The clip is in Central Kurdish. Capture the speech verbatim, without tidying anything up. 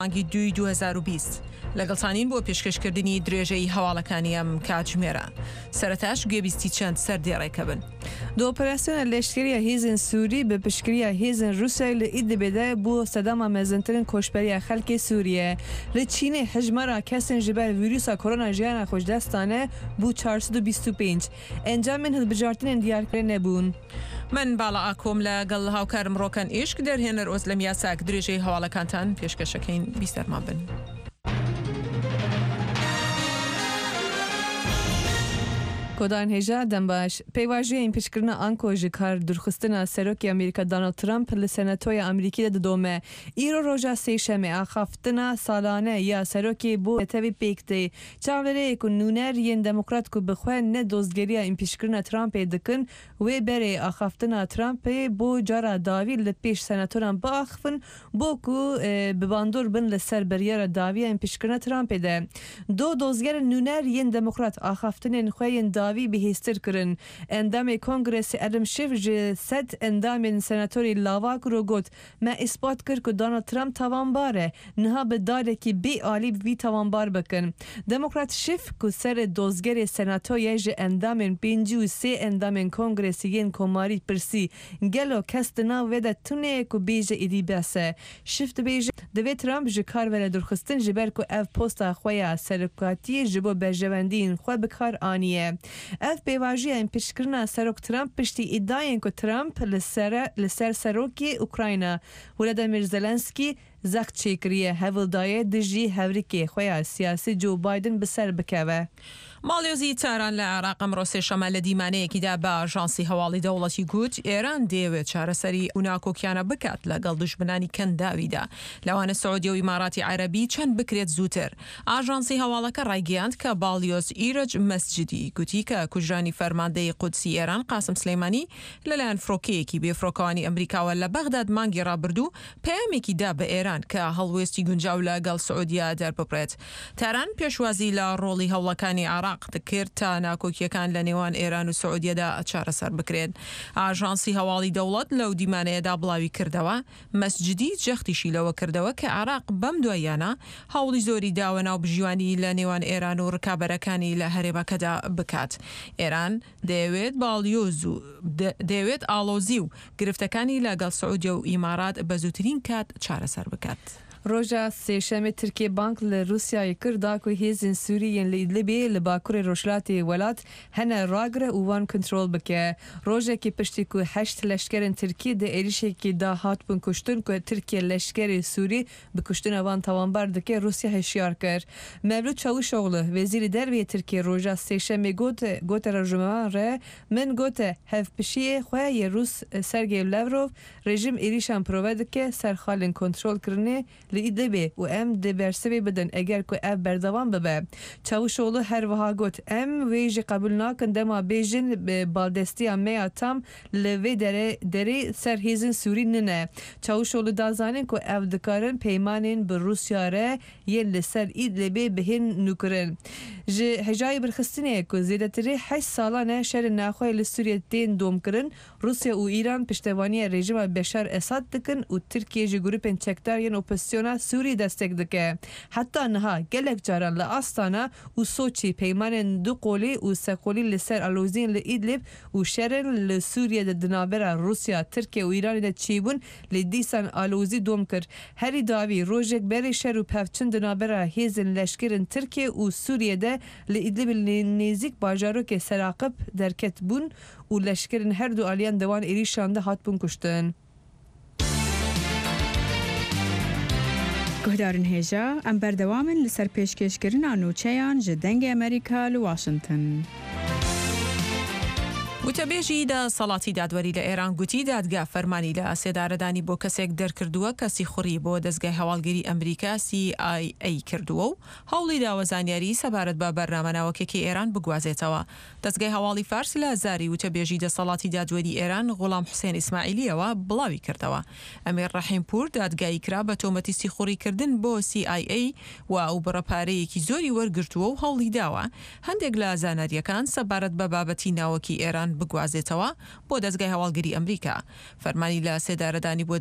مانگی دوی دو هزار و بیست لەگەڵتانین بۆ پێشکەشکردنی درێژەی هەواڵەکانی ئەم کاتژمێرە سەرەتاش گوێبیستی چەند سەردێڕێکە بن. دو operasyona leşkeriya hêzên Sûrî bi piştgiriya hêzên Rusyayê li Îdlibê bû sedema mezintirin koçberiya xelkê Sûriye. Li Çînê hejmara kesên ji ber vîrusa korona jiyana xweşdestane bû çar sed û bîst û pênc. Encamên hilbijartinên diyarkirî nebûn. من باڵا ئاکۆم لەگەڵ هاوکارم ڕۆکەن ئیشک دەرهێنەر ئۆز لە میاساک درێژەی هەواڵەکانتان پێشکەشەکەین بیستەرمان بن. Kodan hêja dembaş. Peyvajiyên pişkirina Anko ji kar durxistina Serokê Amerîka Donald Trump li Senatoya Amerîkî de didome. Îro roja sêşemê axaftina salane ya Serokê bo tevî pêktê. Çavlereyê ku nûner yên demokrat ku bi xwe ne dozgeriya împişkirina Trumpê dikin, wê berê axaftina Trumpê bo cara dawî li pêş senatoran biaxivin bo ku bi bandor bin li ser biryara dawiya împişkirina Trumpê de. Do dozgerên nûner yên demokrat axaftinên xwe yên dawî bihêstir kirin. Endamê Kongresê Adam Schiff ji sed endamên senatorî lava kir got me ispat kir ku Donald Trump tavanbar e niha bi darekî bê alî vî tavanbar bikin. Demokrat Schiff ku serê dozgerê senatoya ji endamên pêncî û sê endamên Kongresî yên komarî pirsî gelo kes di nav vê de tuneyê ku bêje êdî bese. Schiff dibêje divê Trump ji kar vere durxistin ji ber ku ev posta xwe ya serokatiyê ji bo berjewendiyên xwe bi kar aniye. Ev pêvajiya piştkirina Serok Trump piştî îdayên ku Trump li ser Serokê Ukrayna Volodymyr Zelenskî zex çêkiriye hevildayê dijî hevrikê xwe ya siyasî Joe Biden bi ser bikeve. ماڵێزی تاران لە عێراق ئەمڕۆ سێشەمە لە دیمانەیەکیدا بە ئاژانسی هەواڵی دەوڵەتی گوت ئێران دەیەوێت چارەسەری ئوناکۆکیانە بکات لەگەڵ دوژمنانی کەنداویدا لەوانە سعودی و ئیماراتی عەرەبی چەند بکرێت زووتر. ئاژانسی هەواڵەکە ڕایگەیاند کە باڵیۆز ئیرج مەسجدی گوتی کە کوژرانی فەرماندەی قودسی ئێران قاسم سلەیمانی لەلایەن فڕۆکەیەکی بێفڕۆکەوانی ئەمریکاوە لە بەغداد مانگی ڕابردوو پەیامێکی دا بە ئێران کە هەڵوێستی گونجاو لەگەڵ سعودیا دەرببڕێت. تاران پێشوازی لە ڕۆڵی هەوڵەکانی عێراق دەکرد تا ناکۆکیەکان لە نێوان ئێران و سعودیەدا چارەسەر بکرێن. ئاژانسی هەواڵی دەوڵەت لەو دیمانەیەدا بڵاوی کردەوە مەسجدی جەختیشی لەوە کردەوە کە عێراق بەم دوایانە هەوڵی زۆری داوە ناو بژیوانی لە نێوان ئێران و ڕکابەرەکانی لە هەرێمەکەدا بکات. ئێران دەیەوێت باڵیۆز و دەیەوێت ئاڵۆزی و گرفتەکانی لەگەڵ سعودیە و ئیمارات بە زووترین کات چارەسەر بکات. Roja sêşemê Tirkiye Bank li Rusyayê kir da ku hêzên Sûriyên li Îdlibê li bakurê Rojhilatê welat hene ragire û wan kontrol bike. Rojekê piştî ku heşt leşkerên Tirkiye de êrişekê da hatbûn kuştin ku Tirkiye leşkerê Sûrî bi kuştina wan tawanbar dike Rusya hişyar kir. Mevlût Çavuşoğlu Wezîrê Derveyê Tirkiye roja sêşemê got gote rejima re min gote hevpişiyê xwe yê Rus Sergey Lavrov rejim êrişan prove dike ser xalên kontrol kirinê li Îdlibê û em di bersivê bidin eger ku ev berdevam bibe. Çavuşoğlu her wiha got em wê jî qebûl nakin dema bêjin baldestiya meya tam li vê derê ser hêzên Sûrî nine. Çavuşoğlu da zanin ku ev dikarin peymanên bi Rusya re yên li ser Îdlibê bihên nûkirin. Ji hejayê birxistinê ku zêdetirî heşt salan e şerên naxwe li Sûriye tên domkirin, Rusya û İran piştevaniya rejima Beşar Esad dikin û Tirkiye ji grûpên çekdar yên opozisyona Sûrî destek dike. Heta niha gelek caran li Astana û Soçî peymanên du qolî û seqolî li ser aloziyên li Îdlib û şerên li Sûriye de di navbera Rusya, Tirkiye û Îranê de çêbûn lê dîsan alozî dom kir. Herî dawî rojek berê şer û pevçin di navbera hêzên leşkerên Tirkiye û Sûriye'de li Îdlibê nêzik bajarokê Seraqib derket bûn û leşkerên her du aliyan dewan êrîşan de hatbûn kuştin. Guhdarên hêja em berdewamin li ser pêşkêşkirina nûçeyan ji dengê Amerîka li Washington. وتەبێژی دا سەڵاتی دادوەری لە ئێران گوتی دادگا فەرمانی لە سێدارەدانی بۆ کەسێک دەرکردووە کەسی خوڕی بۆ دەستگای هەواڵگیری ئەمریکا سی ئای ئەی کردووە و هەوڵی داوەزانیاری سەبارەت بە بەرنامەناوەکێکی ئێران بگوازێتەوە. دەستگای هەواڵی فارس لە زاری وتەبێژی دەسەڵاتی دادوەری ئێران غوڵام حوسێن ئیسماعیلیەوە بڵاوی کردەوە. ئەمیر ڕەحیمپور دادگایی کرا بە تۆمەتی سیخوڕیکردن بۆ سی ئای ئەی و ئەو بڕەپارەیەکی زۆری وەرگرتووە و هەوڵی داوە هەندێک لە زاناریەکان سەبارەت بە بابەتی ناوەکی ئێران بگوازێتەوە بۆ دەستگای هەواڵگیری ئەمریکا. فەرمانی لە سێدارەدانی بۆ